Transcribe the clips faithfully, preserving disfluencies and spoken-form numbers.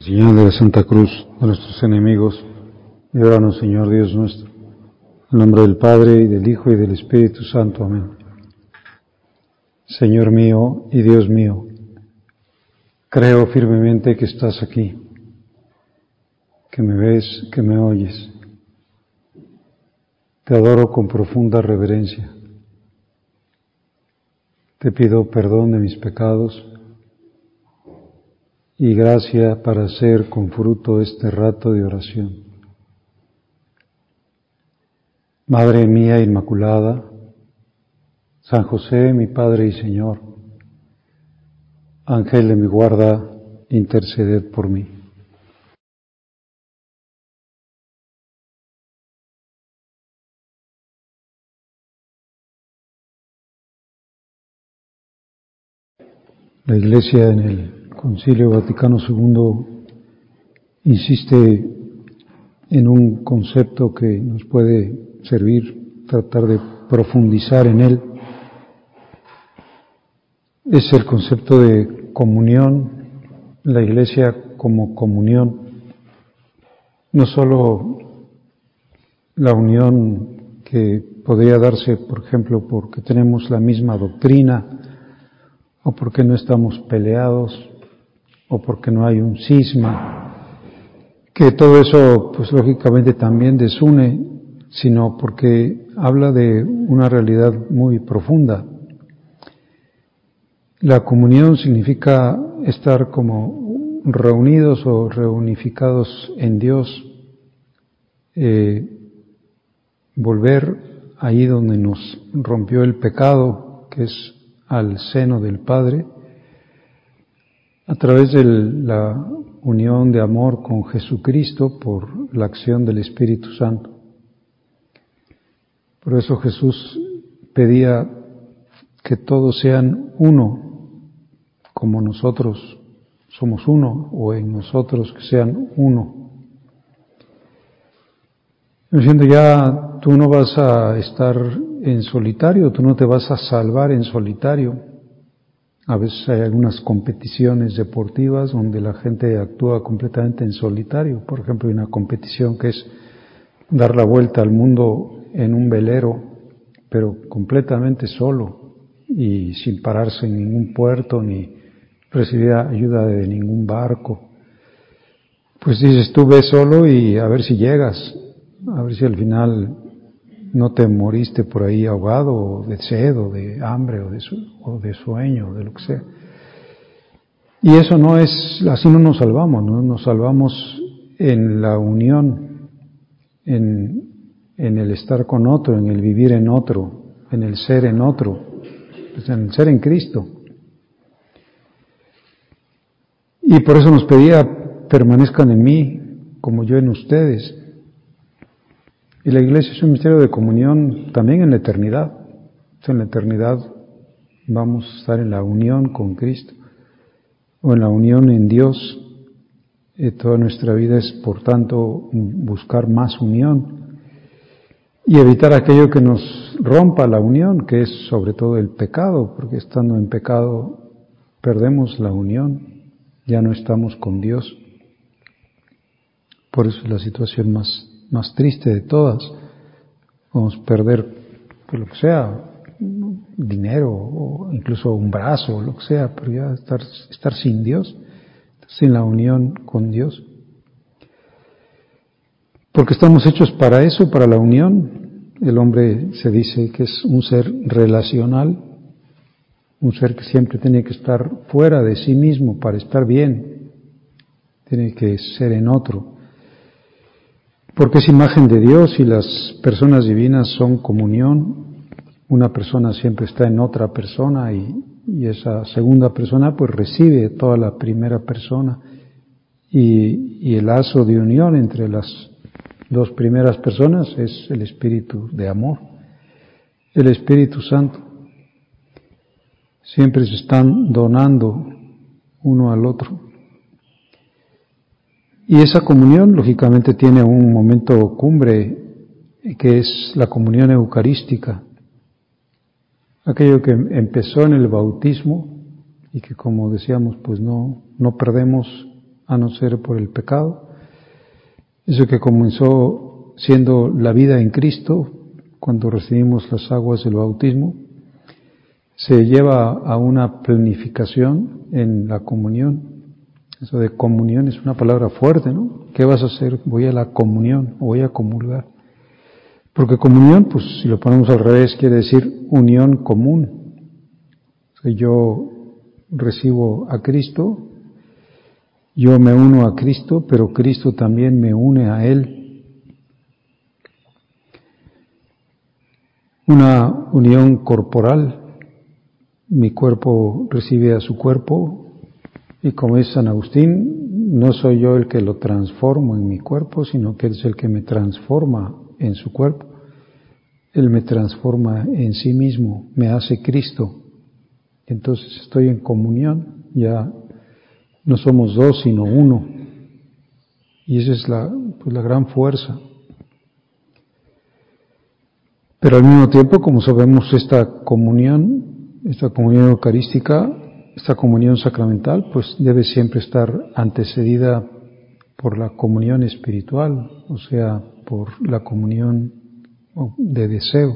Señor de la Santa Cruz de nuestros enemigos, líbranos, Señor Dios nuestro, en nombre del Padre, y del Hijo, y del Espíritu Santo. Amén. Señor mío y Dios mío, creo firmemente que estás aquí, que me ves, que me oyes. Te adoro con profunda reverencia. Te pido perdón de mis pecados y gracia para hacer con fruto este rato de oración. Madre mía Inmaculada, San José, mi Padre y Señor, Ángel de mi guarda, interceded por mí. La Iglesia en el Concilio Vaticano segundo insiste en un concepto que nos puede servir, tratar de profundizar en él. Es el concepto de comunión, la Iglesia como comunión, no solo la unión que podría darse, por ejemplo, porque tenemos la misma doctrina, o porque no estamos peleados, o porque no hay un cisma, que todo eso, pues lógicamente también desune, sino porque habla de una realidad muy profunda. La comunión significa estar como reunidos o reunificados en Dios, eh, volver ahí donde nos rompió el pecado, que es al seno del Padre, a través de la unión de amor con Jesucristo por la acción del Espíritu Santo. Por eso Jesús pedía que todos sean uno, como nosotros somos uno, o en nosotros que sean uno. Diciendo, ya tú no vas a estar en solitario, tú no te vas a salvar en solitario. A veces hay algunas competiciones deportivas donde la gente actúa completamente en solitario. Por ejemplo, hay una competición que es dar la vuelta al mundo en un velero, pero completamente solo y sin pararse en ningún puerto ni recibir ayuda de ningún barco. Pues dices, tú ves solo y a ver si llegas, a ver si al final no te moriste por ahí ahogado, o de sed, o de hambre, o de, su, o de sueño, o de lo que sea. Y eso no es, así no nos salvamos, ¿no? Nos salvamos en la unión, en, en el estar con otro, en el vivir en otro, en el ser en otro, pues en el ser en Cristo. Y por eso nos pedía, permanezcan en mí, como yo en ustedes. Y la Iglesia es un misterio de comunión también en la eternidad. En la eternidad vamos a estar en la unión con Cristo, o en la unión en Dios. Eh, toda nuestra vida es, por tanto, buscar más unión y evitar aquello que nos rompa la unión, que es sobre todo el pecado, porque estando en pecado perdemos la unión, ya no estamos con Dios. Por eso es la situación más más triste de todas. Vamos a perder, pues lo que sea, dinero o incluso un brazo o lo que sea, pero ya estar, estar sin Dios, sin la unión con Dios. Porque estamos hechos para eso, para la unión. El hombre se dice que es un ser relacional, un ser que siempre tiene que estar fuera de sí mismo para estar bien, tiene que ser en otro. Porque es imagen de Dios y las personas divinas son comunión. Una persona siempre está en otra persona y, y esa segunda persona pues recibe toda la primera persona. Y, y el lazo de unión entre las dos primeras personas es el Espíritu de amor, el Espíritu Santo. Siempre se están donando uno al otro. Y esa comunión, lógicamente, tiene un momento cumbre, que es la comunión eucarística. Aquello que empezó en el bautismo y que, como decíamos, pues no, no perdemos a no ser por el pecado. Eso que comenzó siendo la vida en Cristo, cuando recibimos las aguas del bautismo, se lleva a una planificación en la comunión. Eso de comunión es una palabra fuerte, ¿no? ¿Qué vas a hacer? Voy a la comunión, o voy a comulgar. Porque comunión, pues si lo ponemos al revés, quiere decir unión común. O sea, yo recibo a Cristo, yo me uno a Cristo, pero Cristo también me une a Él. Una unión corporal. Mi cuerpo recibe a su cuerpo, y como es San Agustín, no soy yo el que lo transformo en mi cuerpo, sino que Él es el que me transforma en su cuerpo. Él me transforma en sí mismo, me hace Cristo. Entonces estoy en comunión, ya no somos dos, sino uno. Y esa es la, pues, la gran fuerza. Pero al mismo tiempo, como sabemos, esta comunión, esta comunión eucarística, esta comunión sacramental, pues debe siempre estar antecedida por la comunión espiritual, o sea, por la comunión de deseo.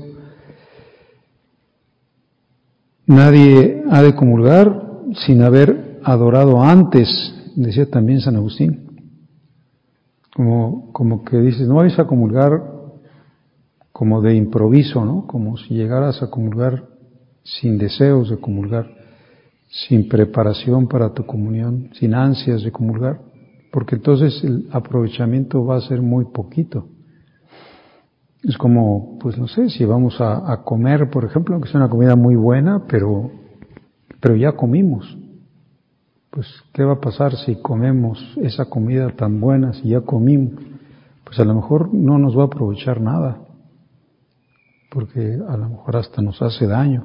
Nadie ha de comulgar sin haber adorado antes, decía también San Agustín. Como, como que dices, no vais a comulgar como de improviso, ¿no? Como si llegaras a comulgar sin deseos de comulgar, sin preparación para tu comunión, sin ansias de comulgar, porque entonces el aprovechamiento va a ser muy poquito. Es como, pues no sé, si vamos a, a comer, por ejemplo, aunque sea una comida muy buena, pero, pero ya comimos. Pues, ¿qué va a pasar si comemos esa comida tan buena, si ya comimos? Pues a lo mejor no nos va a aprovechar nada, porque a lo mejor hasta nos hace daño.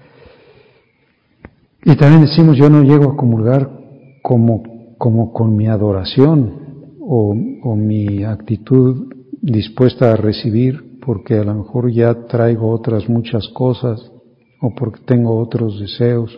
Y también decimos, yo no llego a comulgar como, como con mi adoración o, o mi actitud dispuesta a recibir, porque a lo mejor ya traigo otras muchas cosas o porque tengo otros deseos,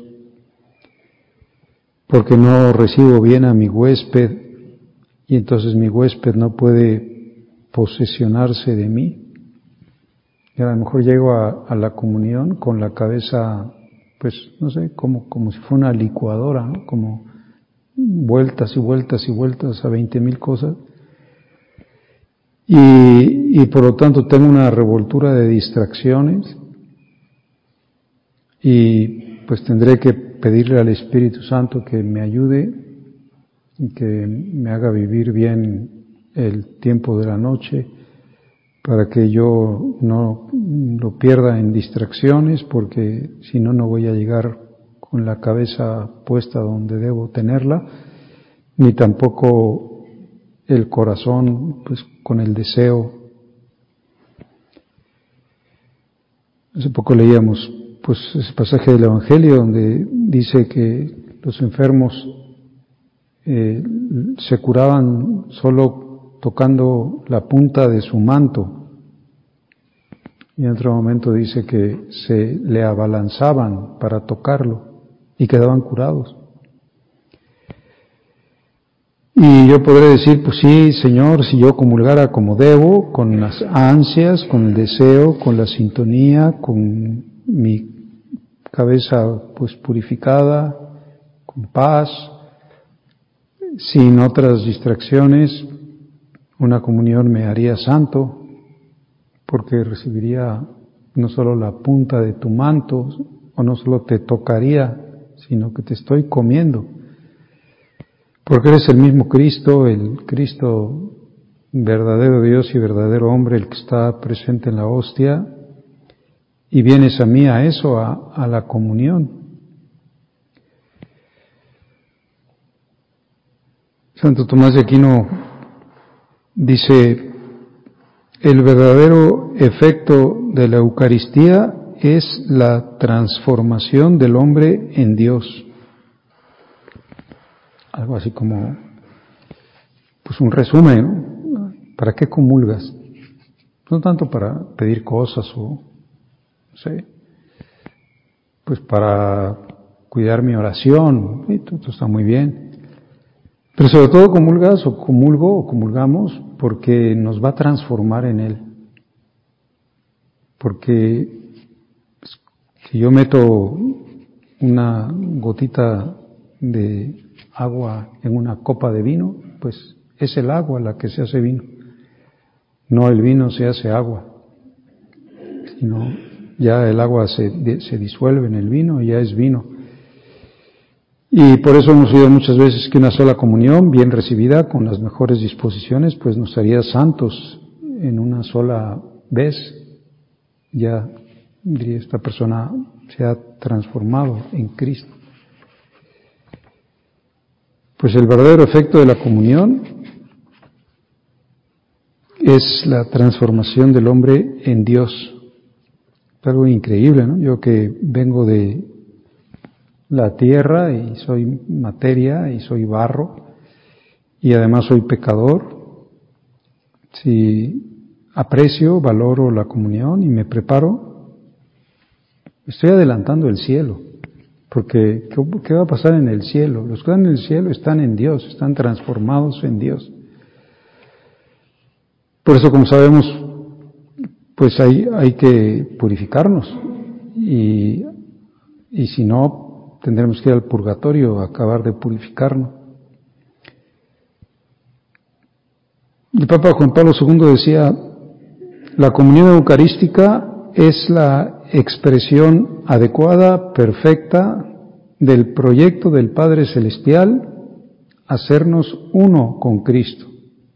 porque no recibo bien a mi huésped y entonces mi huésped no puede posesionarse de mí. Y a lo mejor llego a, a la comunión con la cabeza, pues no sé, como, como si fuera una licuadora, ¿no? Como vueltas y vueltas y vueltas a veinte mil cosas. Y, y por lo tanto tengo una revoltura de distracciones y pues tendré que pedirle al Espíritu Santo que me ayude y que me haga vivir bien el tiempo de la noche para que yo no lo pierda en distracciones, porque si no, no voy a llegar con la cabeza puesta donde debo tenerla, ni tampoco el corazón pues con el deseo. Hace poco leíamos pues ese pasaje del Evangelio donde dice que los enfermos eh, se curaban solo tocando la punta de su manto, y en otro momento dice que se le abalanzaban para tocarlo y quedaban curados. Y yo podré decir, pues sí, Señor, si yo comulgara como debo, con las ansias, con el deseo, con la sintonía, con mi cabeza pues purificada, con paz, sin otras distracciones, una comunión me haría santo, porque recibiría no solo la punta de tu manto, o no solo te tocaría, sino que te estoy comiendo. Porque eres el mismo Cristo, el Cristo verdadero Dios y verdadero hombre, el que está presente en la hostia, y vienes a mí a eso, a, a la comunión. Santo Tomás de Aquino dice, el verdadero efecto de la Eucaristía es la transformación del hombre en Dios. Algo así como, pues un resumen, ¿no? ¿Para qué comulgas? No tanto para pedir cosas o, no sé, pues para cuidar mi oración, y todo, todo está muy bien. Pero sobre todo comulgas o comulgo o comulgamos porque nos va a transformar en Él. Porque pues, si yo meto una gotita de agua en una copa de vino, pues es el agua la que se hace vino. No el vino se hace agua, sino ya el agua se, se disuelve en el vino y ya es vino. Y por eso hemos oído muchas veces que una sola comunión, bien recibida, con las mejores disposiciones, pues nos haría santos en una sola vez. Ya, diría, esta persona se ha transformado en Cristo. Pues el verdadero efecto de la comunión es la transformación del hombre en Dios. Es algo increíble, ¿no? Yo que vengo de la tierra y soy materia y soy barro y además soy pecador, si aprecio, valoro la comunión y me preparo, estoy adelantando el cielo, porque ¿qué va a pasar en el cielo? Los que están en el cielo están en Dios, están transformados en Dios. Por eso, como sabemos, pues hay, hay que purificarnos y, y si no, tendremos que ir al purgatorio a acabar de purificarnos. El Papa Juan Pablo segundo decía, la comunión eucarística es la expresión adecuada, perfecta, del proyecto del Padre Celestial, hacernos uno con Cristo.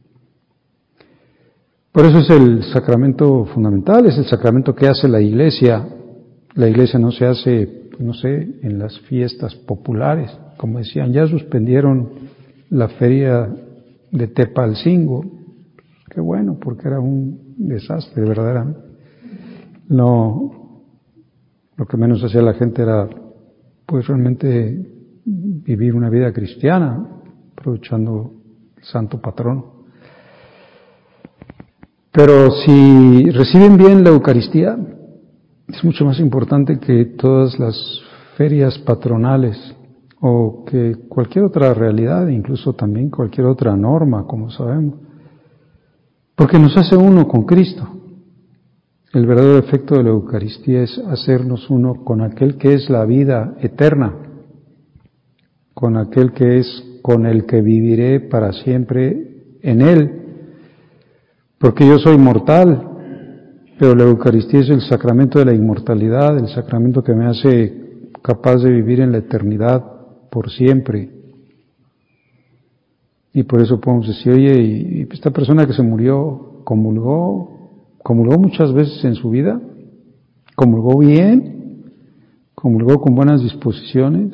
Por eso es el sacramento fundamental, es el sacramento que hace la Iglesia. La Iglesia no se hace, no sé, en las fiestas populares. Como decían, ya suspendieron la feria de Tepalcingo. Qué bueno, porque era un desastre, verdaderamente. No, lo que menos hacía la gente era, pues realmente, vivir una vida cristiana, aprovechando el santo patrono. Pero si reciben bien la Eucaristía, es mucho más importante que todas las ferias patronales o que cualquier otra realidad, incluso también cualquier otra norma, como sabemos, porque nos hace uno con Cristo. El verdadero efecto de la Eucaristía es hacernos uno con aquel que es la vida eterna, con aquel que es con el que viviré para siempre en Él, porque yo soy mortal, pero la Eucaristía es el sacramento de la inmortalidad, el sacramento que me hace capaz de vivir en la eternidad por siempre. Y por eso podemos decir, oye, y esta persona que se murió, comulgó, comulgó muchas veces en su vida, comulgó bien, comulgó con buenas disposiciones,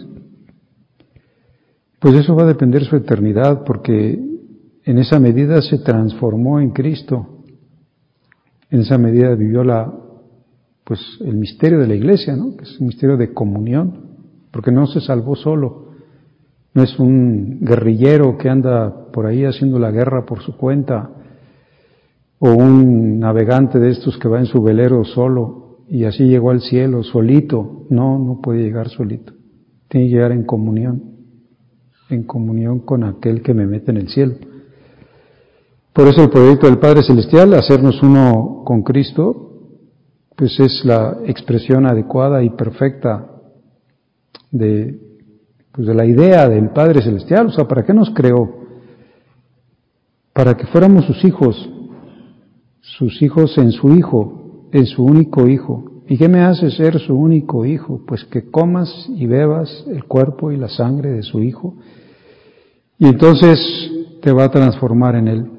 pues eso va a depender de su eternidad, porque en esa medida se transformó en Cristo. En esa medida vivió la, pues, el misterio de la Iglesia, ¿no? Que es un misterio de comunión, porque no se salvó solo. No es un guerrillero que anda por ahí haciendo la guerra por su cuenta, o un navegante de estos que va en su velero solo y así llegó al cielo solito. No, no puede llegar solito. Tiene que llegar en comunión, en comunión con aquel que me mete en el cielo. Por eso el proyecto del Padre Celestial, hacernos uno con Cristo, pues es la expresión adecuada y perfecta de, pues de la idea del Padre Celestial. O sea, ¿para qué nos creó? Para que fuéramos sus hijos, sus hijos en su Hijo, en su único Hijo. ¿Y qué me hace ser su único Hijo? Pues que comas y bebas el cuerpo y la sangre de su Hijo, y entonces te va a transformar en Él.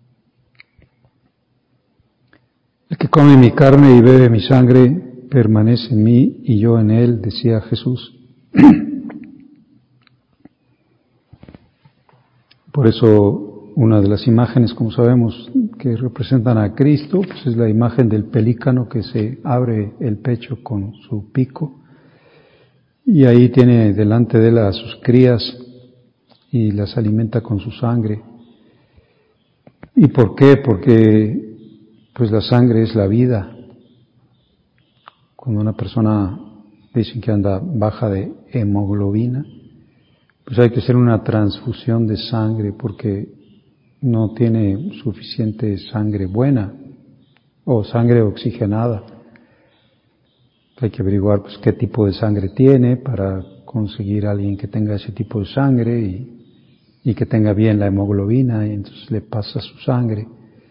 El que come mi carne y bebe mi sangre permanece en mí y yo en él, decía Jesús. Por eso una de las imágenes, como sabemos, que representan a Cristo, pues es la imagen del pelícano que se abre el pecho con su pico y ahí tiene delante de él a sus crías y las alimenta con su sangre. ¿Y por qué? Porque pues la sangre es la vida. Cuando una persona dicen que anda baja de hemoglobina, pues hay que hacer una transfusión de sangre porque no tiene suficiente sangre buena o sangre oxigenada. Hay que averiguar pues qué tipo de sangre tiene para conseguir a alguien que tenga ese tipo de sangre y, y que tenga bien la hemoglobina, y entonces le pasa su sangre.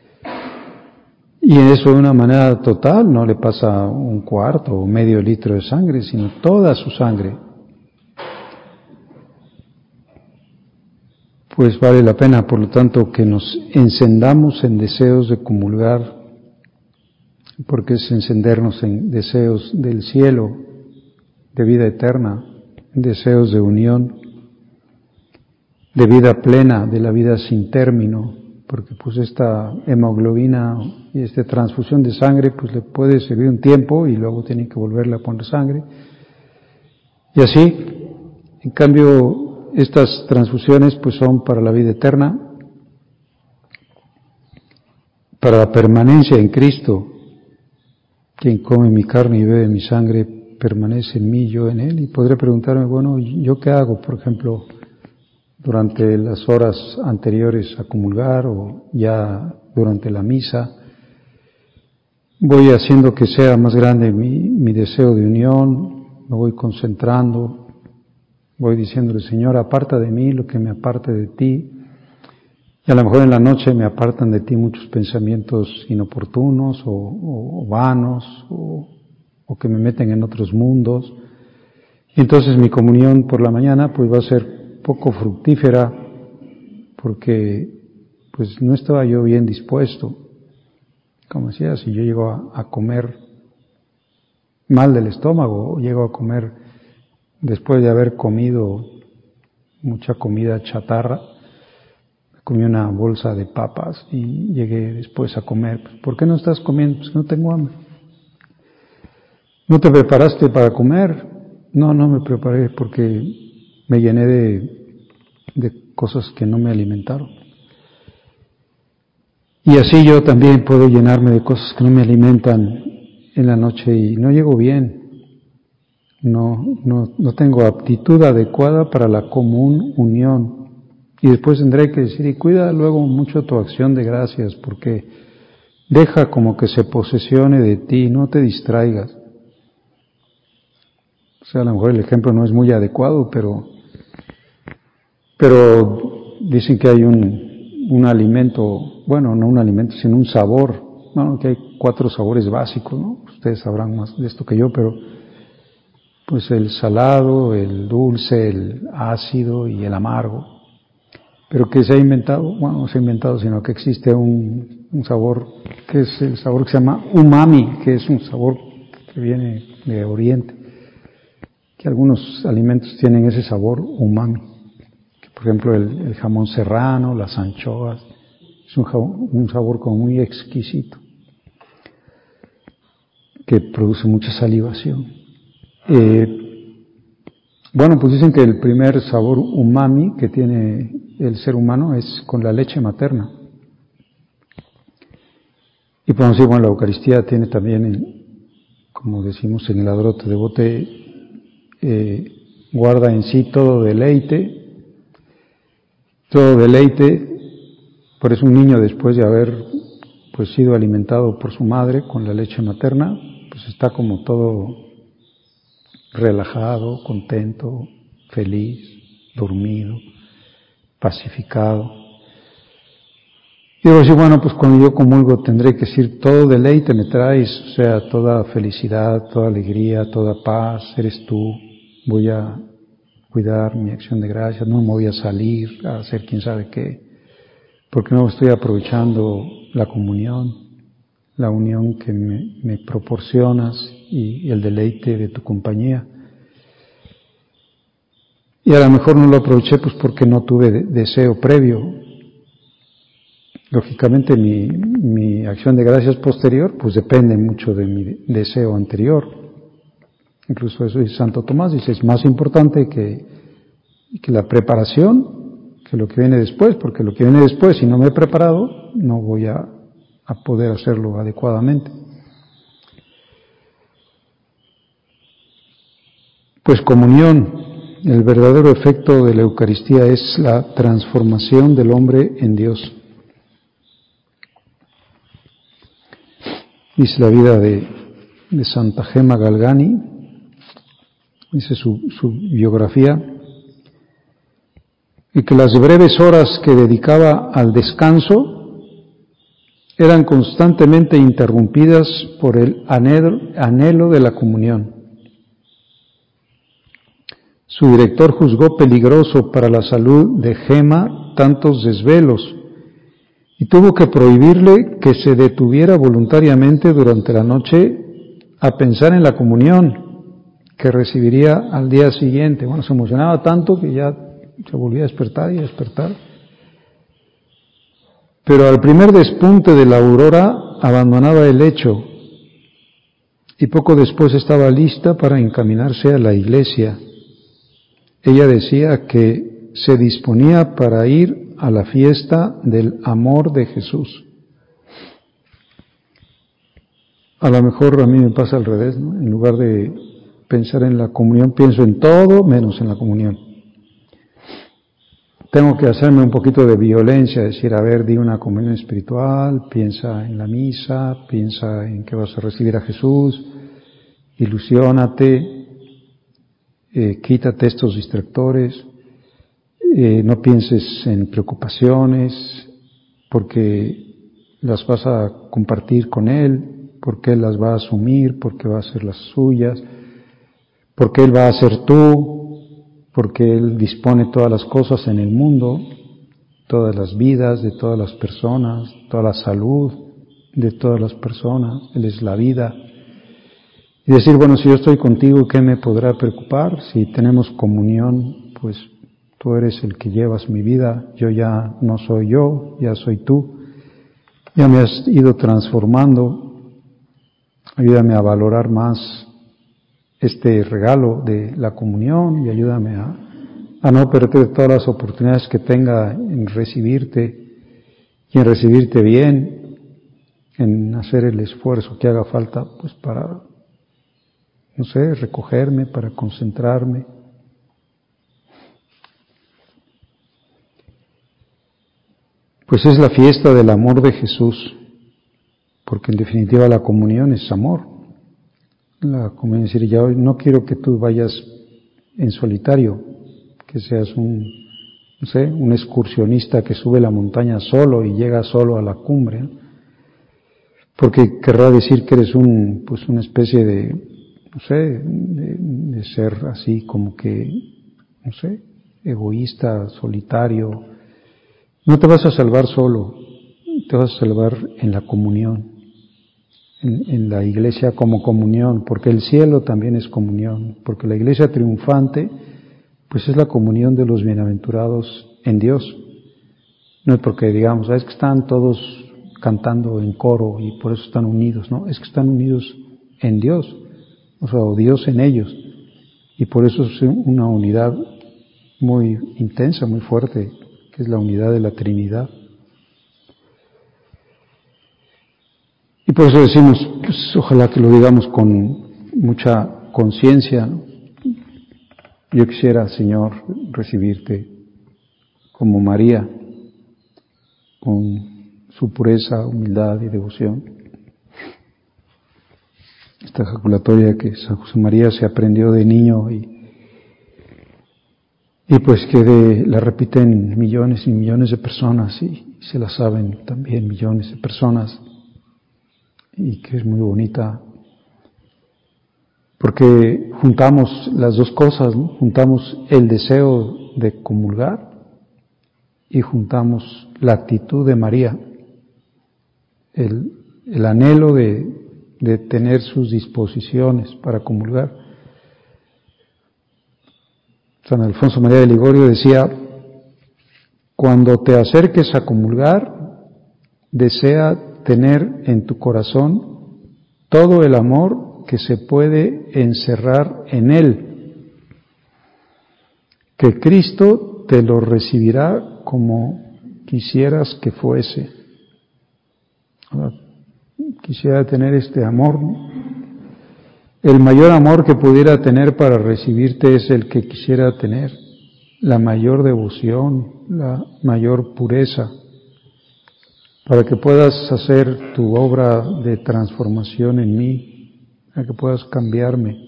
Y eso de una manera total, no le pasa un cuarto o medio litro de sangre, sino toda su sangre. Pues vale la pena, por lo tanto, que nos encendamos en deseos de comulgar, porque es encendernos en deseos del cielo, de vida eterna, deseos de unión, de vida plena, de la vida sin término, porque pues esta hemoglobina y esta transfusión de sangre pues le puede servir un tiempo y luego tienen que volverle a poner sangre. Y así, en cambio, estas transfusiones pues son para la vida eterna, para la permanencia en Cristo. Quien come mi carne y bebe mi sangre permanece en mí, yo en él. Y podré preguntarme, bueno, ¿yo qué hago, por ejemplo, durante las horas anteriores a comulgar o ya durante la misa? Voy haciendo que sea más grande mi, mi deseo de unión, me voy concentrando, voy diciéndole, Señor, aparta de mí lo que me aparte de ti. Y a lo mejor en la noche me apartan de ti muchos pensamientos inoportunos o, o, o vanos o, o que me meten en otros mundos. Y entonces mi comunión por la mañana pues va a ser poco fructífera porque pues no estaba yo bien dispuesto. Como decía, si yo llego a, a comer mal del estómago o llego a comer después de haber comido mucha comida chatarra, comí una bolsa de papas y llegué después a comer. ¿Por qué no estás comiendo? Pues no tengo hambre. ¿No te preparaste para comer? No, no me preparé porque me llené de, de cosas que no me alimentaron. Y así yo también puedo llenarme de cosas que no me alimentan en la noche y no llego bien. No, no, no tengo aptitud adecuada para la común unión. Y después tendré que decir, y cuida luego mucho tu acción de gracias, porque deja como que se posesione de ti, no te distraigas. O sea, a lo mejor el ejemplo no es muy adecuado, pero, pero dicen que hay un, un alimento, bueno, no un alimento, sino un sabor, bueno, que hay cuatro sabores básicos, ¿no? Ustedes sabrán más de esto que yo, pero pues el salado, el dulce, el ácido y el amargo. Pero que se ha inventado, bueno, no se ha inventado, sino que existe un, un sabor, que es el sabor que se llama umami, que es un sabor que viene de Oriente, que algunos alimentos tienen ese sabor umami, que por ejemplo el, el jamón serrano, las anchoas, es un, un sabor como muy exquisito, que produce mucha salivación. Eh, bueno, pues dicen que el primer sabor umami que tiene el ser humano es con la leche materna. Y podemos decir, bueno, la Eucaristía tiene también, como decimos en el adrote de bote, eh, guarda en sí todo deleite, todo deleite, por eso un niño después de haber pues sido alimentado por su madre con la leche materna, pues está como todo relajado, contento, feliz, dormido, pacificado. Y digo así, bueno, pues cuando yo comulgo tendré que decir, todo deleite me traes, o sea, toda felicidad, toda alegría, toda paz, eres tú, voy a cuidar mi acción de gracias, no me voy a salir a hacer quién sabe qué, porque no estoy aprovechando la comunión, la unión que me, me proporcionas y el deleite de tu compañía. Y a lo mejor no lo aproveché pues porque no tuve deseo previo. Lógicamente mi, mi acción de gracias posterior pues depende mucho de mi deseo anterior. Incluso eso dice Santo Tomás, dice, es más importante que, que la preparación que lo que viene después, porque lo que viene después, si no me he preparado, no voy a, a poder hacerlo adecuadamente. Pues comunión. el verdadero efecto de la Eucaristía es la transformación del hombre en Dios. Dice la vida de, de Santa Gemma Galgani, dice su, su biografía, y que las breves horas que dedicaba al descanso eran constantemente interrumpidas por el anhelo, anhelo de la comunión. Su director juzgó peligroso para la salud de Gemma tantos desvelos y tuvo que prohibirle que se detuviera voluntariamente durante la noche a pensar en la comunión que recibiría al día siguiente. Bueno, se emocionaba tanto que ya se volvía a despertar y a despertar. Pero al primer despunte de la aurora abandonaba el lecho y poco después estaba lista para encaminarse a la iglesia. Ella decía que se disponía para ir a la fiesta del amor de Jesús. A lo mejor a mí me pasa al revés, ¿no? En lugar de pensar en la comunión, pienso en todo menos en la comunión. Tengo que hacerme un poquito de violencia, decir, a ver, di una comunión espiritual, piensa en la misa, piensa en que vas a recibir a Jesús, ilusiónate, eh, quítate estos distractores, eh, no pienses en preocupaciones, porque las vas a compartir con Él, porque Él las va a asumir, porque va a ser las suyas, porque Él va a ser tú, porque Él dispone todas las cosas en el mundo, todas las vidas de todas las personas, toda la salud de todas las personas, Él es la vida. Y decir, bueno, si yo estoy contigo, ¿qué me podrá preocupar? Si tenemos comunión, pues tú eres el que llevas mi vida, yo ya no soy yo, ya soy tú, ya me has ido transformando, ayúdame a valorar más este regalo de la comunión y ayúdame a, a no perder todas las oportunidades que tenga en recibirte y en recibirte bien, en hacer el esfuerzo que haga falta, pues para, no sé, recogerme, para concentrarme. Pues es la fiesta del amor de Jesús, porque en definitiva la comunión es amor. La comunión es decir, ya hoy no quiero que tú vayas en solitario, que seas un, no sé, un excursionista que sube la montaña solo y llega solo a la cumbre, ¿no? Porque querrá decir que eres un, pues una especie de, no sé, de, de ser así como que, no sé, egoísta, solitario. No te vas a salvar solo, te vas a salvar en la comunión, en, en la iglesia como comunión, porque el cielo también es comunión, porque la iglesia triunfante, pues es la comunión de los bienaventurados en Dios. No es porque digamos, ah, es que están todos cantando en coro y por eso están unidos, no, es que están unidos en Dios, o sea, o Dios en ellos, y por eso es una unidad muy intensa, muy fuerte, que es la unidad de la Trinidad. Y por eso decimos, pues ojalá que lo digamos con mucha conciencia, ¿no? Yo quisiera, Señor, recibirte como María, con su pureza, humildad y devoción. Esta ejaculatoria que San José María se aprendió de niño y, y pues que de, la repiten millones y millones de personas y, y se la saben también millones de personas y que es muy bonita porque juntamos las dos cosas, ¿no? Juntamos el deseo de comulgar y juntamos la actitud de María, el, el anhelo de, de tener sus disposiciones para comulgar. San Alfonso María de Ligorio decía, cuando te acerques a comulgar, desea tener en tu corazón todo el amor que se puede encerrar en él, que Cristo te lo recibirá como quisieras que fuese. Ahora, quisiera tener este amor, ¿no? El mayor amor que pudiera tener para recibirte es el que quisiera tener, la mayor devoción, la mayor pureza, para que puedas hacer tu obra de transformación en mí, para que puedas cambiarme.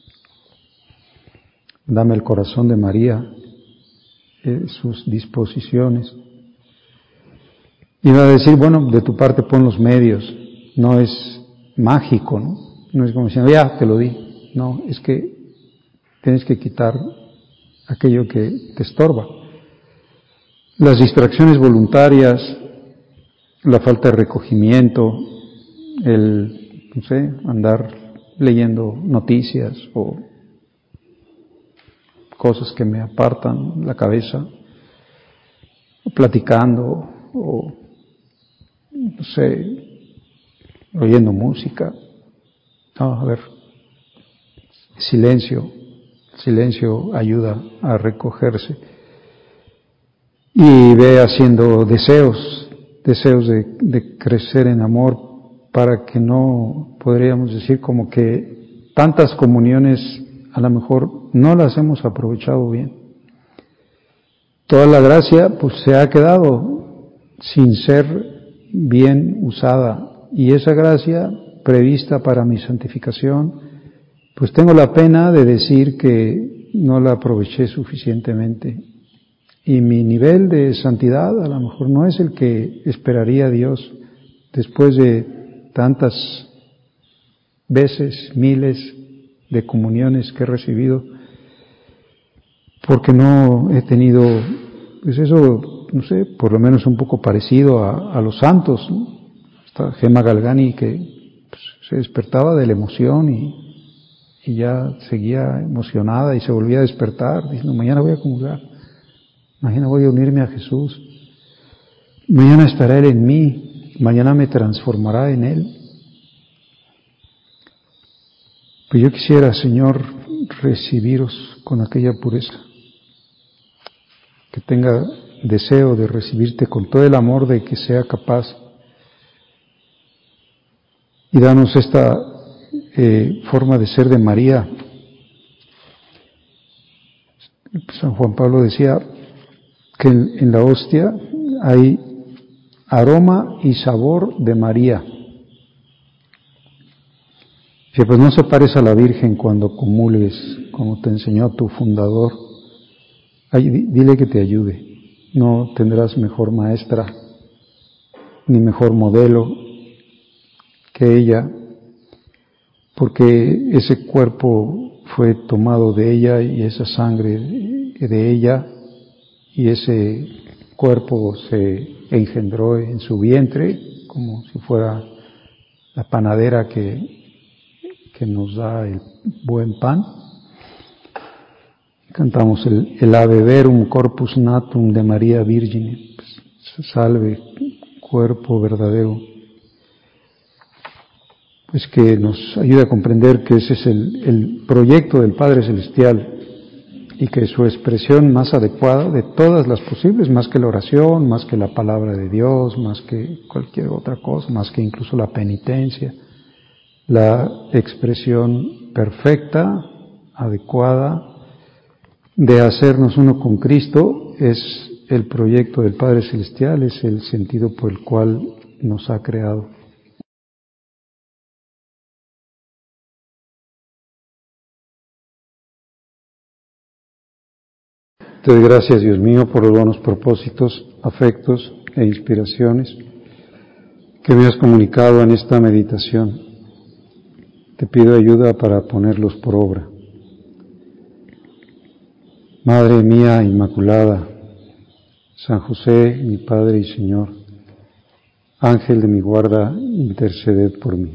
Dame el corazón de María, eh, sus disposiciones. Iba a decir, bueno, de tu parte pon los medios, no es mágico, ¿no? No es como diciendo, ya, te lo di. No, es que tienes que quitar aquello que te estorba. Las distracciones voluntarias, la falta de recogimiento, el, no sé, andar leyendo noticias o cosas que me apartan la cabeza, o platicando, o, no sé, oyendo música. No, a ver, silencio, silencio ayuda a recogerse. Y ve haciendo deseos, deseos de, de crecer en amor, para que no, podríamos decir como que tantas comuniones a lo mejor no las hemos aprovechado bien. Toda la gracia pues se ha quedado sin ser bien usada, y esa gracia prevista para mi santificación, pues tengo la pena de decir que no la aproveché suficientemente. Y mi nivel de santidad a lo mejor no es el que esperaría Dios después de tantas veces, miles de comuniones que he recibido, porque no he tenido, pues eso, no sé, por lo menos un poco parecido a, a los santos, ¿no? Esta Gemma Galgani que pues, se despertaba de la emoción y, y ya seguía emocionada y se volvía a despertar diciendo, mañana voy a comulgar, mañana voy a unirme a Jesús, mañana estará Él en mí, mañana me transformará en Él. Pues yo quisiera, Señor, recibiros con aquella pureza, que tenga deseo de recibirte con todo el amor de que sea capaz, y danos esta eh, forma de ser de María. San Juan Pablo decía que en, en la hostia hay aroma y sabor de María. Que pues no se pares a la Virgen cuando comulgues, como te enseñó tu fundador. Ay, dile que te ayude. No tendrás mejor maestra ni mejor modelo que ella, porque ese cuerpo fue tomado de ella y esa sangre de ella, y ese cuerpo se engendró en su vientre como si fuera la panadera que que nos da el buen pan. Cantamos el, el Ave Verum Corpus Natum de María Virgine, pues, salve, cuerpo verdadero, pues que nos ayude a comprender que ese es el, el proyecto del Padre Celestial, y que su expresión más adecuada de todas las posibles, más que la oración, más que la palabra de Dios, más que cualquier otra cosa, más que incluso la penitencia, la expresión perfecta, adecuada, de hacernos uno con Cristo es el proyecto del Padre Celestial, es el sentido por el cual nos ha creado. Te doy gracias, Dios mío, por los buenos propósitos, afectos e inspiraciones que me has comunicado en esta meditación. Te pido ayuda para ponerlos por obra. Madre mía Inmaculada, San José, mi Padre y Señor, Ángel de mi guarda, interceded por mí.